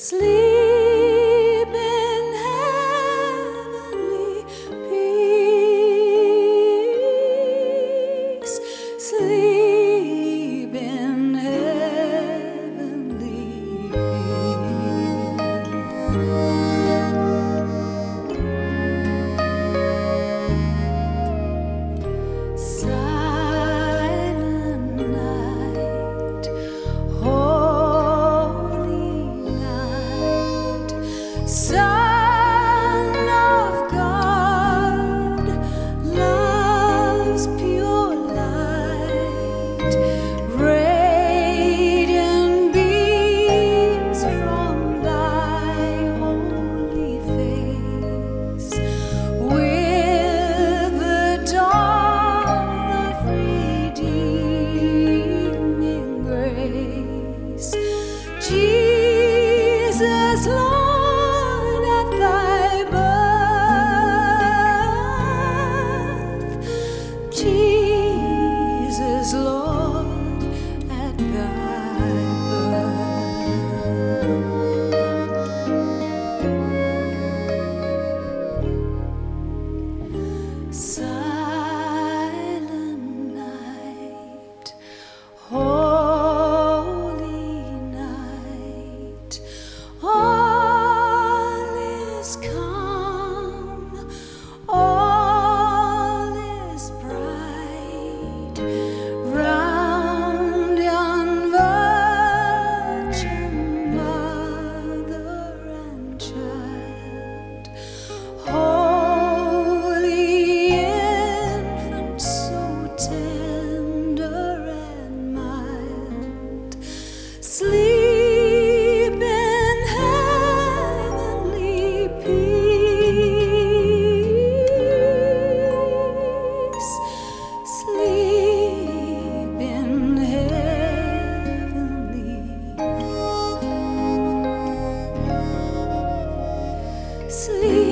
Sleep in heavenly peace. Sleep in heavenly peace. Silent night, Son of God, love's pure light, radiant beams from thy holy face. With the dawn of redeeming grace, Jesus, Lord, at thy birth, Jesus, Lord, at thy birth. Silent night, holy night, all is calm, all is bright, round yon virgin mother and child, holy infant, so tender and mild. Sleep in heavenly peace. Sleep in heavenly sleep.